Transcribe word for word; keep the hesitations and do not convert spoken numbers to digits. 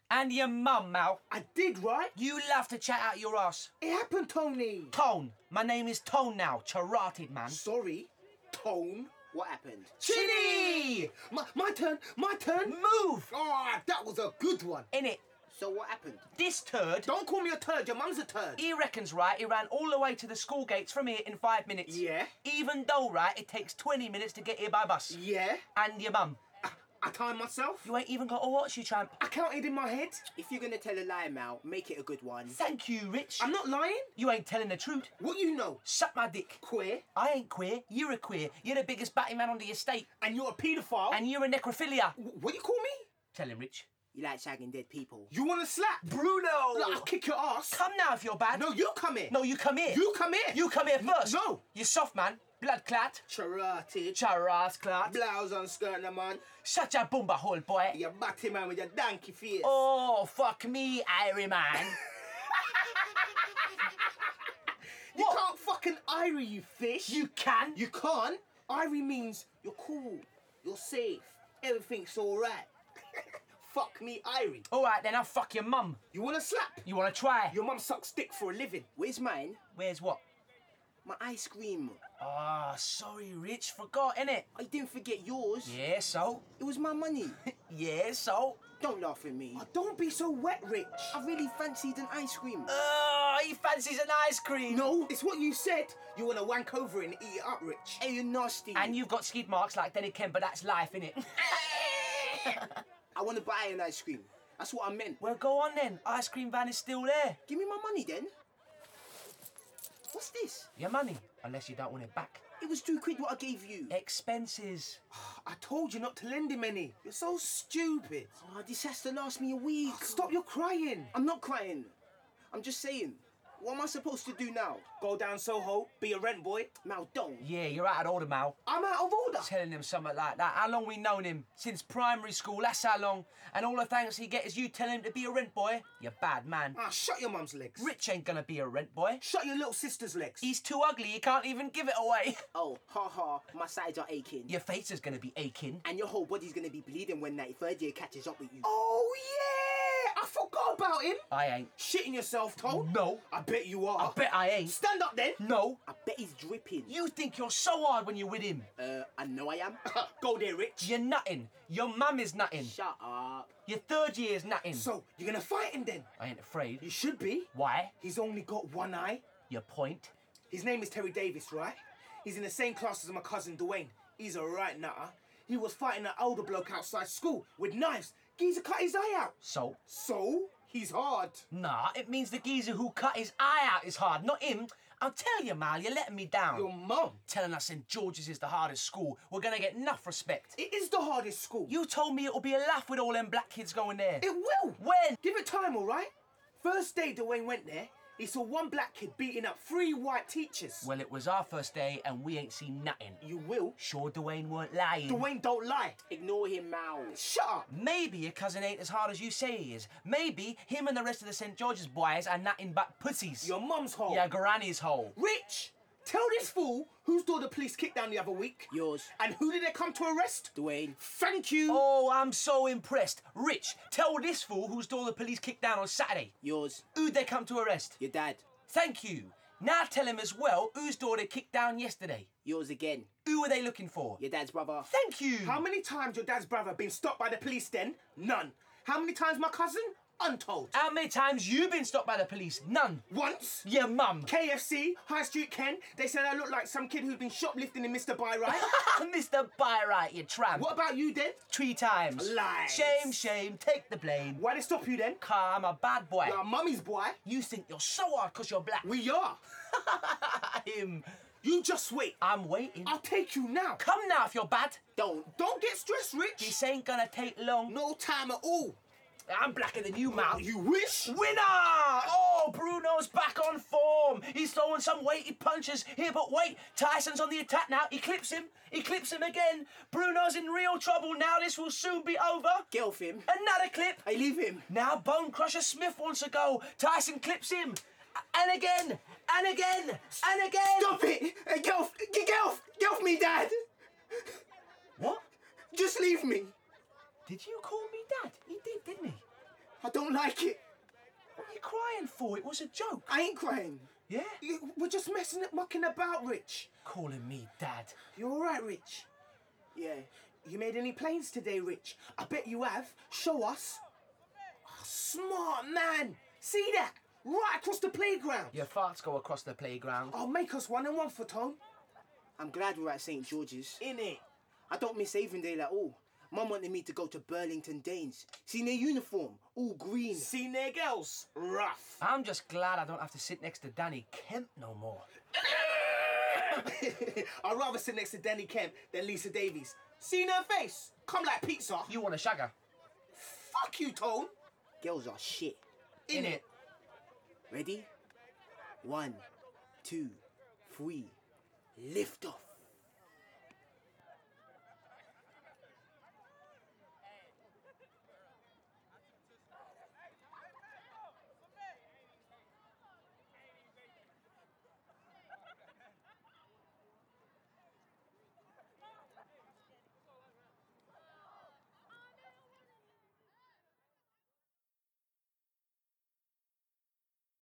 And your mum, Mal. I did, right? You love to chat out your ass. It happened, Tony. Tone. My name is Tone now. Charotted, man. Sorry, Tone. What happened? Chinny! My, my turn, my turn. Move! Oh, that was a good one. Innit? So what happened? This turd... Don't call me a turd, your mum's a turd. He reckons, right, he ran all the way to the school gates from here in five minutes. Yeah? Even though, right, it takes twenty minutes to get here by bus. Yeah? And your mum. I, I timed myself. You ain't even got to watch, you tramp. I counted in my head. If you're gonna tell a lie, Mal, make it a good one. Thank you, Rich. I'm not lying. You ain't telling the truth. What you know? Suck my dick. Queer. I ain't queer. You're a queer. You're the biggest batty man on the estate. And you're a paedophile. And you're a necrophilia. W- what you call me? Tell him, Rich. You like shagging dead people. You want to slap? Bruno! Look, I'll kick your ass. Come now if you're bad. No, you come here. No, you come here. You come here. You come here first. No. You soft man. Blood clat. Charotted. Charas clat. Blouse on skirt, no man. Shut your bumba hole, boy. You batty man with your donkey face. Oh, fuck me, Irie man. You What? can't fucking Irie, you fish. You can. You can't. Irie means you're cool, you're safe, everything's alright. Fuck me, Irie. All right, then I'll fuck your mum. You wanna slap? You want to try? Your mum sucks dick for a living. Where's mine? Where's what? My ice cream. Ah, sorry, Rich. Forgot, innit? I didn't forget yours. Yeah, so? It was my money. Yeah, so? Don't laugh at me. Oh, don't be so wet, Rich. I really fancied an ice cream. Oh, he fancies an ice cream. No, it's what you said. You wanna wank over and eat it up, Rich. Hey, you nasty. And you've got skid marks like Denny Kemp, but that's life, innit? I want to buy an ice cream. That's what I meant. Well, go on then. Ice cream van is still there. Give me my money then. What's this? Your money, unless you don't want it back. It was two quid what I gave you. Expenses. I told you not to lend him any. You're so stupid. Oh, this has to last me a week. Stop your crying. I'm not crying. I'm just saying. What am I supposed to do now? Go down Soho, be a rent boy. Mal, don't. Yeah, you're out of order, Mal. I'm out of order. Telling him something like that. How long we known him? Since primary school, that's how long. And all the thanks he get is you telling him to be a rent boy. You bad man. Ah, shut your mum's legs. Rich ain't gonna be a rent boy. Shut your little sister's legs. He's too ugly, he can't even give it away. Oh, ha ha, my sides are aching. Your face is gonna be aching. And your whole body's gonna be bleeding when that third year catches up with you. Oh, yeah! I forgot about him. I ain't. Shitting yourself, Tom? No. I bet you are. I bet I ain't. Stand up then. No. I bet he's dripping. You think you're so hard when you're with him. Uh, I know I am. Go there, Rich. You're nutting. Your mum is nutting. Shut up. Your third year's nutting. So, you're gonna fight him then? I ain't afraid. You should be. Why? He's only got one eye. Your point? His name is Terry Davis, right? He's in the same class as my cousin Dwayne. He's a right nutter. He was fighting an older bloke outside school with knives. Geezer cut his eye out. So? So? He's hard. Nah, it means the geezer who cut his eye out is hard, not him. I'll tell you, Mal, you're letting me down. Your mum. Telling us Saint George's is the hardest school. We're gonna get enough respect. It is the hardest school. You told me it'll be a laugh with all them black kids going there. It will. When? Give it time, all right? First day Dwayne went there, he saw one black kid beating up three white teachers. Well, it was our first day and we ain't seen nothing. You will. Sure Dwayne weren't lying. Dwayne don't lie. Ignore him, Mal. Shut up. Maybe your cousin ain't as hard as you say he is. Maybe him and the rest of the Saint George's boys are nothing but pussies. Your mum's hole. Your granny's hole. Rich, tell this fool whose door the police kicked down the other week. Yours. And who did they come to arrest? Dwayne. Thank you. Oh, I'm so impressed. Rich, tell this fool whose door the police kicked down on Saturday. Yours. Who'd they come to arrest? Your dad. Thank you. Now tell him as well whose door they kicked down yesterday. Yours again. Who were they looking for? Your dad's brother. Thank you. How many times your dad's brother been stopped by the police then? None. How many times my cousin? Untold. How many times you been stopped by the police? None. Once. Your mum. K F C, High Street Ken, they said I look like some kid who'd been shoplifting in Mister Byright. Mister Byright, you tramp. What about you then? Three times. Lies. Shame, shame, take the blame. Why they stop you then? Car, I'm a bad boy. You're a mummy's boy. You think you're so hard because you're black. We are. Him. You just wait. I'm waiting. I'll take you now. Come now if you're bad. Don't. Don't get stressed, Rich. This ain't gonna take long. No time at all. I'm blacker than you, Mal. You wish? Winner! Oh, Bruno's back on form. He's throwing some weighty punches. Here, but wait. Tyson's on the attack now. He clips him. He clips him again. Bruno's in real trouble now. This will soon be over. Get off him. Another clip. I leave him. Now Bone Crusher Smith wants to go. Tyson clips him. And again. And again. And again. Stop it! Hey, get off! Get, get off! Get off me, Dad! What? Just leave me. Did you call me Dad? He did, didn't he? I I don't like it. What are you crying for? It was a joke. I ain't crying. Yeah? You- We're just messing it, mucking about, Rich. Calling me dad. You all right, Rich? Yeah. You made any planes today, Rich? I bet you have. Show us. Oh, smart man. See that? Right across the playground. Your farts go across the playground. I'll make us one and one for Tom. I'm glad we're at Saint George's. In it. I don't miss Avondale at all. Mum wanted me to go to Burlington Danes. Seen their uniform, all green. Seen their girls? Rough. I'm just glad I don't have to sit next to Danny Kemp no more. I'd rather sit next to Danny Kemp than Lisa Davies. Seen her face? Come like pizza. You want a shagger? Fuck you, Tone. Girls are shit. In it. Ready? One, two, three. Lift off.